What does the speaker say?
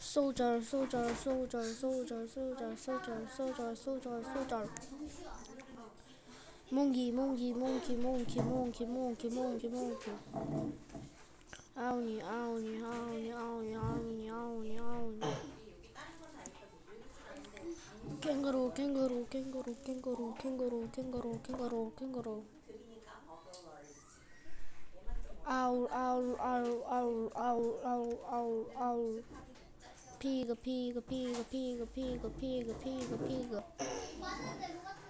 soldier, soldier, soldier, soldier, soldier, soldier, soldier, soldier, soldier. Monkey, monkey, monkey, monkey, monkey, monkey, monkey, monkey. 아우니, 아우니, 아우니, 아우니, 아우니, 아우니, 아우니. 캥거루, 캥거루, 캥거루, 캥거루, 캥거루, 캥거루, 캥거루, 캥거루. 아울, 아울, 아울, 아울, 아울, 아울, 아울, 아울. 피그, 피그, 피그, 피그, 피그, 피그, 피그, 피그.